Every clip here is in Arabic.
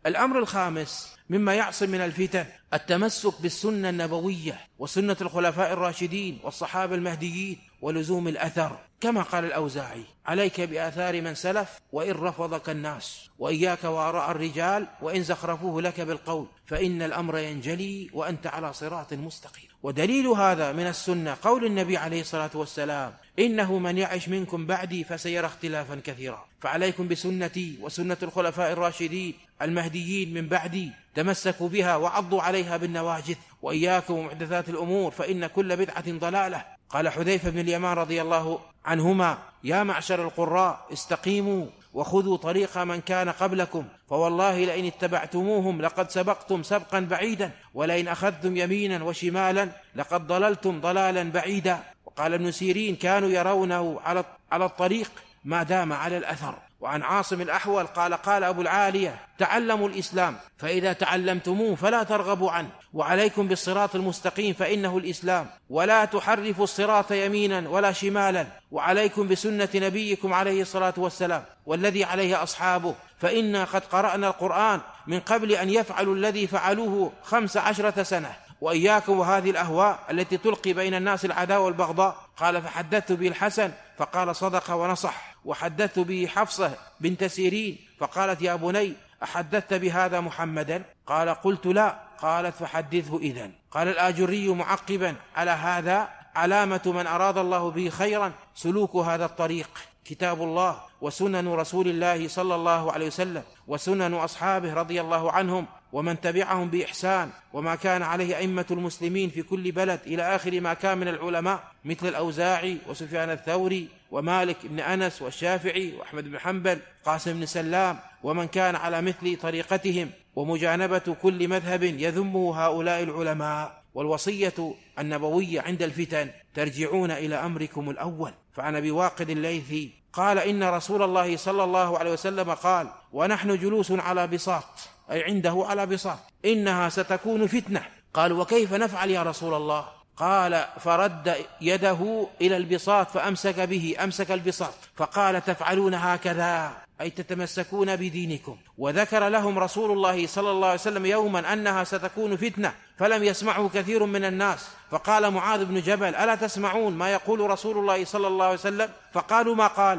الأمر الخامس مما يعصم من الفتن التمسك بالسنة النبوية وسنة الخلفاء الراشدين والصحابة المهديين ولزوم الأثر، كما قال الأوزاعي: عليك بآثار من سلف وإن رفضك الناس، وإياك وآراء الرجال وإن زخرفوه لك بالقول، فإن الأمر ينجلي وأنت على صراط مستقيم. ودليل هذا من السنة قول النبي عليه الصلاة والسلام: إنه من يعش منكم بعدي فسيرى اختلافا كثيرا، فعليكم بسنتي وسنة الخلفاء الراشدين المهديين من بعدي، تمسكوا بها وعضوا عليها بالنواجذ، وإياكم ومحدثات الأمور فإن كل بدعة ضلالة. قال حذيفة بن اليمان رضي الله عنهما: يا معشر القراء استقيموا وخذوا طريق من كان قبلكم، فوالله لئن اتبعتموهم لقد سبقتم سبقا بعيدا، ولئن أخذتم يمينا وشمالا لقد ضللتم ضلالا بعيدا. وقال ابن سيرين: كانوا يرونه على الطريق ما دام على الأثر. وعن عاصم الأحول قال: قال أبو العالية: تعلموا الإسلام فإذا تعلمتموه فلا ترغبوا عنه، وعليكم بالصراط المستقيم فإنه الإسلام، ولا تحرفوا الصراط يمينا ولا شمالا، وعليكم بسنة نبيكم عليه الصلاة والسلام والذي عليه أصحابه، فإنا قد قرأنا القرآن من قبل أن يفعلوا الذي فعلوه 15 سنة، وإياكم وهذه الأهواء التي تلقي بين الناس العداوة والبغضاء. قال: فحدثت به الحسن فقال: صدق ونصح. وحدثت به حفصة بنت سيرين فقالت: يا بني أحدثت بهذا محمدا؟ قال: قلت لا. قالت: فحدثه إذن. قال الآجري معقبا على هذا: علامة من أراد الله به خيرا سلوك هذا الطريق، كتاب الله وسنن رسول الله صلى الله عليه وسلم وسنن أصحابه رضي الله عنهم ومن تبعهم بإحسان، وما كان عليه أئمة المسلمين في كل بلد، إلى آخر ما كان من العلماء مثل الأوزاعي وسفيان الثوري ومالك بن أنس والشافعي وأحمد بن حنبل قاسم بن سلام، ومن كان على مثل طريقتهم، ومجانبة كل مذهب يذمه هؤلاء العلماء. والوصية النبوية عند الفتن: ترجعون إلى أمركم الأول. فعن أبي واقد الليثي قال: إن رسول الله صلى الله عليه وسلم قال ونحن جلوس على بساط، أي عنده على بساط: إنها ستكون فتنة. قال: وكيف نفعل يا رسول الله؟ قال: فرد يده إلى البساط فأمسك به، أمسك البساط، فقال: تفعلون هكذا، أي تتمسكون بدينكم. وذكر لهم رسول الله صلى الله عليه وسلم يوما أنها ستكون فتنة، فلم يسمعه كثير من الناس، فقال معاذ بن جبل: ألا تسمعون ما يقول رسول الله صلى الله عليه وسلم؟ فقالوا: ما قال؟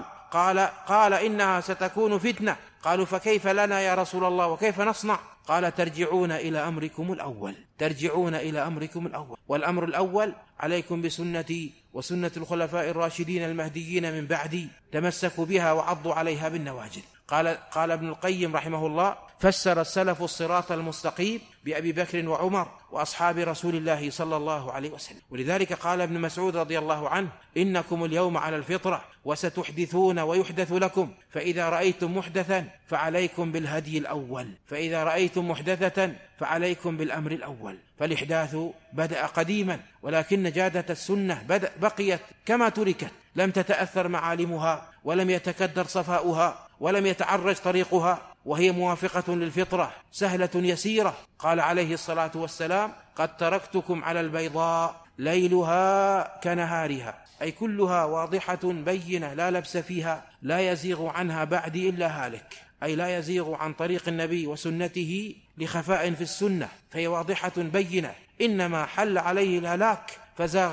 قال: إنها ستكون فتنة. قالوا: فكيف لنا يا رسول الله وكيف نصنع؟ قال: ترجعون إلى أمركم الأول، ترجعون إلى أمركم الأول. والأمر الأول: عليكم بسنتي وسنة الخلفاء الراشدين المهديين من بعدي، تمسكوا بها وعضوا عليها بالنواجذ. قال ابن القيم رحمه الله: فسر السلف الصراط المستقيم بأبي بكر وعمر وأصحاب رسول الله صلى الله عليه وسلم. ولذلك قال ابن مسعود رضي الله عنه: إنكم اليوم على الفطرة وستحدثون ويحدث لكم، فإذا رأيتم محدثا فعليكم بالهدي الأول، فإذا رأيتم محدثة فعليكم بالأمر الأول. فالإحداث بدأ قديما، ولكن جادة السنة بقيت كما تركت، لم تتأثر معالمها، ولم يتكدر صفاؤها، ولم يتعرج طريقها، وهي موافقة للفطرة سهلة يسيرة. قال عليه الصلاة والسلام: قد تركتكم على البيضاء ليلها كنهارها، أي كلها واضحة بينة لا لبس فيها، لا يزيغ عنها بعدي إلا هالك، أي لا يزيغ عن طريق النبي وسنته لخفاء في السنة، فهي واضحة بينة، إنما حل عليه الهلاك فزاغ